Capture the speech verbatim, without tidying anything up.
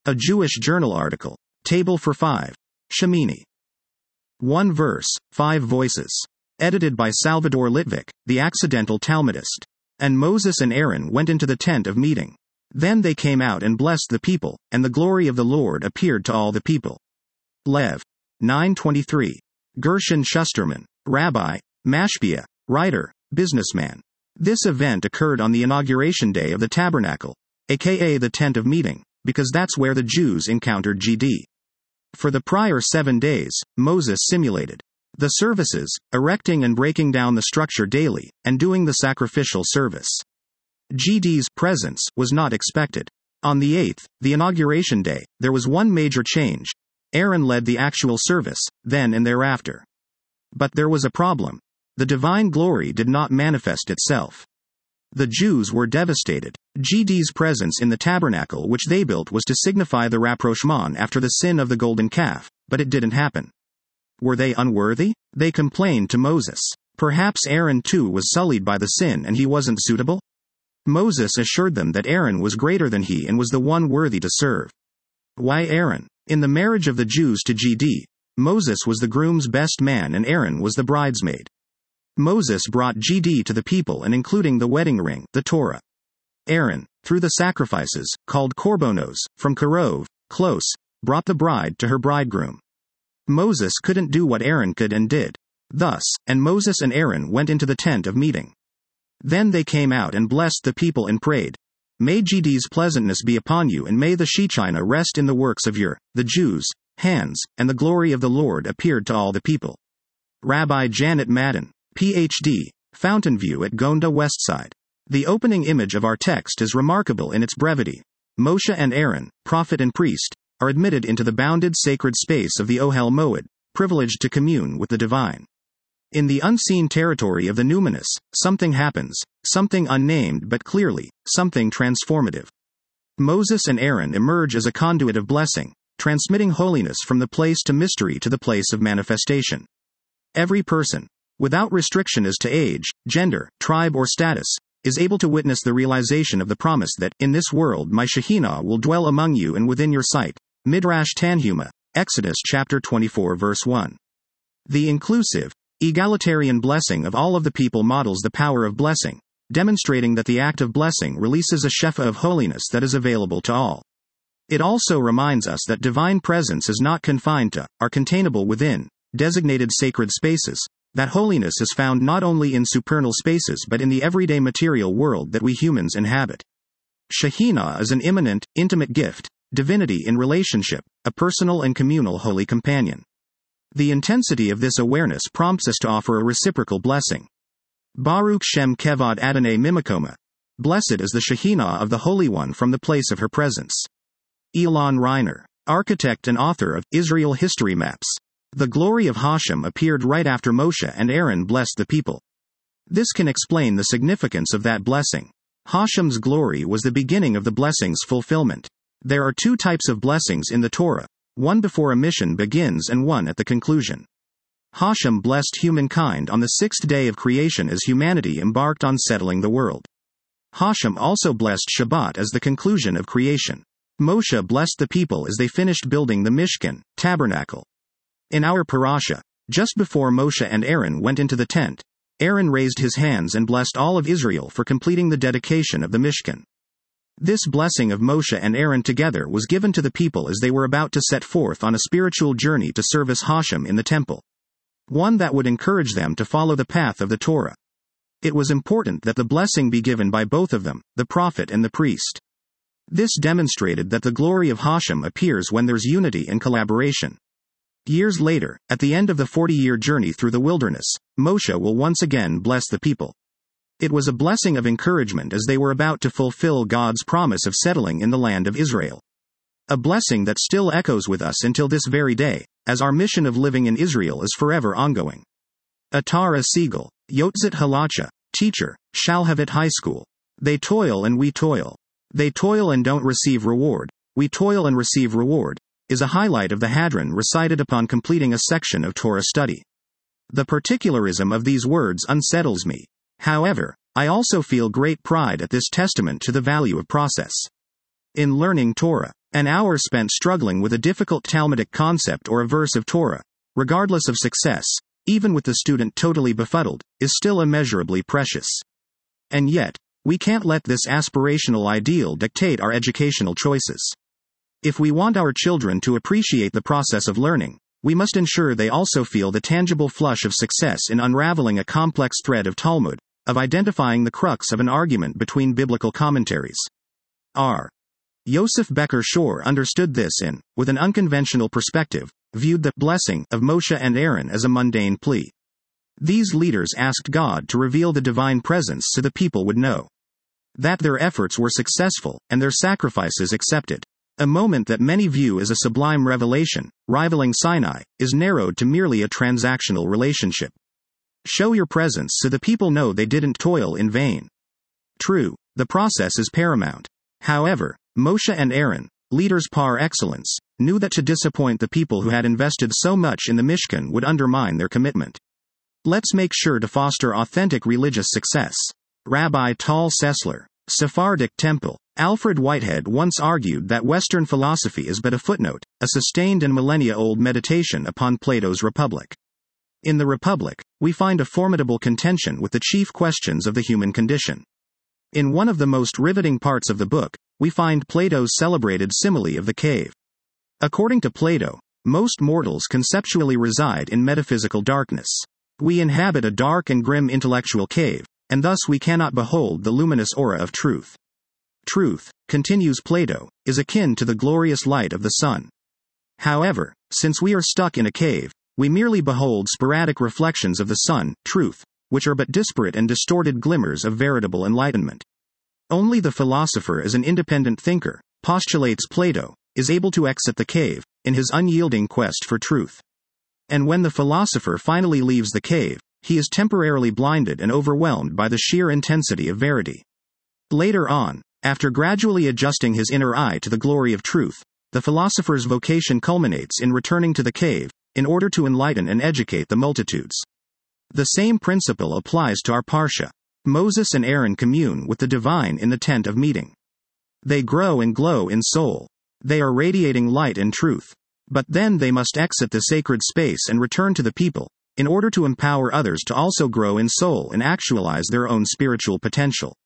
A Jewish Journal article. Table for five. Shemini. One verse, five voices. Edited by Salvador Litvik, the accidental Talmudist. And Moses and Aaron went into the tent of meeting. Then they came out and blessed the people, and the glory of the Lord appeared to all the people. Lev. nine twenty-three. Gershon Shusterman, Rabbi, Mashpia, writer, businessman. This event occurred on the inauguration day of the tabernacle, aka the tent of meeting, because that's where the Jews encountered G D. For the prior seven days, Moses simulated the services, erecting and breaking down the structure daily, and doing the sacrificial service. G D's presence was not expected. On the eighth, the inauguration day, there was one major change. Aaron led the actual service, then and thereafter. But there was a problem. The divine glory did not manifest itself. The Jews were devastated. G D's presence in the tabernacle which they built was to signify the rapprochement after the sin of the golden calf, but it didn't happen. Were they unworthy? They complained to Moses. Perhaps Aaron too was sullied by the sin and he wasn't suitable? Moses assured them that Aaron was greater than he and was the one worthy to serve. Why Aaron? In the marriage of the Jews to G D, Moses was the groom's best man and Aaron was the bridesmaid. Moses brought G D to the people and including the wedding ring, the Torah. Aaron, through the sacrifices, called korbanos, from karov, close, brought the bride to her bridegroom. Moses couldn't do what Aaron could and did. Thus, and Moses and Aaron went into the tent of meeting. Then they came out and blessed the people and prayed, "May G D's pleasantness be upon you and may the Shekinah rest in the works of your, the Jews, hands, and the glory of the Lord appeared to all the people." Rabbi Janet Madden, P H D, Fountain View at Gonda Westside. The opening image of our text is remarkable in its brevity. Moshe and Aaron, prophet and priest, are admitted into the bounded sacred space of the Ohel Moed, privileged to commune with the divine. In the unseen territory of the numinous, something happens, something unnamed but clearly, something transformative. Moses and Aaron emerge as a conduit of blessing, transmitting holiness from the place to mystery to the place of manifestation. Every person, without restriction as to age, gender, tribe or status, is able to witness the realization of the promise that, in this world my Shekinah will dwell among you and within your sight. Midrash Tanhuma, Exodus chapter twenty-four verse one. The inclusive, egalitarian blessing of all of the people models the power of blessing, demonstrating that the act of blessing releases a shefa of holiness that is available to all. It also reminds us that divine presence is not confined to, or containable within, designated sacred spaces, that holiness is found not only in supernal spaces but in the everyday material world that we humans inhabit. Shekinah is an immanent, intimate gift, divinity in relationship, a personal and communal holy companion. The intensity of this awareness prompts us to offer a reciprocal blessing. Baruch Shem Kevod Adonai Mimikoma. Blessed is the Shekinah of the Holy One from the place of her presence. Elon Reiner, architect and author of Israel History Maps. The glory of Hashem appeared right after Moshe and Aaron blessed the people. This can explain the significance of that blessing. Hashem's glory was the beginning of the blessing's fulfillment. There are two types of blessings in the Torah, one before a mission begins and one at the conclusion. Hashem blessed humankind on the sixth day of creation as humanity embarked on settling the world. Hashem also blessed Shabbat as the conclusion of creation. Moshe blessed the people as they finished building the Mishkan, tabernacle. In our parasha, just before Moshe and Aaron went into the tent, Aaron raised his hands and blessed all of Israel for completing the dedication of the Mishkan. This blessing of Moshe and Aaron together was given to the people as they were about to set forth on a spiritual journey to service Hashem in the temple. One that would encourage them to follow the path of the Torah. It was important that the blessing be given by both of them, the prophet and the priest. This demonstrated that the glory of Hashem appears when there's unity and collaboration. Years later, at the end of the forty-year journey through the wilderness, Moshe will once again bless the people. It was a blessing of encouragement as they were about to fulfill God's promise of settling in the land of Israel. A blessing that still echoes with us until this very day, as our mission of living in Israel is forever ongoing. Atara Siegel, Yotzit Halacha, teacher, Shalhavit High School. They toil and we toil. They toil and don't receive reward. We toil and receive reward, is a highlight of the Hadron recited upon completing a section of Torah study. The particularism of these words unsettles me. However, I also feel great pride at this testament to the value of process. In learning Torah, An hour spent struggling with a difficult Talmudic concept or a verse of Torah, regardless of success, even with the student totally befuddled, is still immeasurably precious. And yet, we can't let this aspirational ideal dictate our educational choices. If we want our children to appreciate the process of learning, we must ensure they also feel the tangible flush of success in unraveling a complex thread of Talmud, of identifying the crux of an argument between biblical commentaries. R. Yosef Becker Shor understood this in, with an unconventional perspective, viewed the blessing of Moshe and Aaron as a mundane plea. These leaders asked God to reveal the divine presence so the people would know that their efforts were successful and their sacrifices accepted. A moment that many view as a sublime revelation, rivaling Sinai, is narrowed to merely a transactional relationship. Show your presence so the people know they didn't toil in vain. True, the process is paramount. However, Moshe and Aaron, leaders par excellence, knew that to disappoint the people who had invested so much in the Mishkan would undermine their commitment. Let's make sure to foster authentic religious success. Rabbi Tal Sessler, Sephardic Temple. Alfred Whitehead once argued that Western philosophy is but a footnote, a sustained and millennia-old meditation upon Plato's Republic. In the Republic, we find a formidable contention with the chief questions of the human condition. In one of the most riveting parts of the book, we find Plato's celebrated simile of the cave. According to Plato, most mortals conceptually reside in metaphysical darkness. We inhabit a dark and grim intellectual cave, and thus we cannot behold the luminous aura of truth. Truth, continues Plato, is akin to the glorious light of the sun. However, since we are stuck in a cave, we merely behold sporadic reflections of the sun, truth, which are but disparate and distorted glimmers of veritable enlightenment. Only the philosopher as an independent thinker, postulates Plato, is able to exit the cave, in his unyielding quest for truth. And when the philosopher finally leaves the cave, he is temporarily blinded and overwhelmed by the sheer intensity of verity. Later on, after gradually adjusting his inner eye to the glory of truth, the philosopher's vocation culminates in returning to the cave, in order to enlighten and educate the multitudes. The same principle applies to our Parsha. Moses and Aaron commune with the divine in the tent of meeting. They grow and glow in soul. They are radiating light and truth. But then they must exit the sacred space and return to the people, in order to empower others to also grow in soul and actualize their own spiritual potential.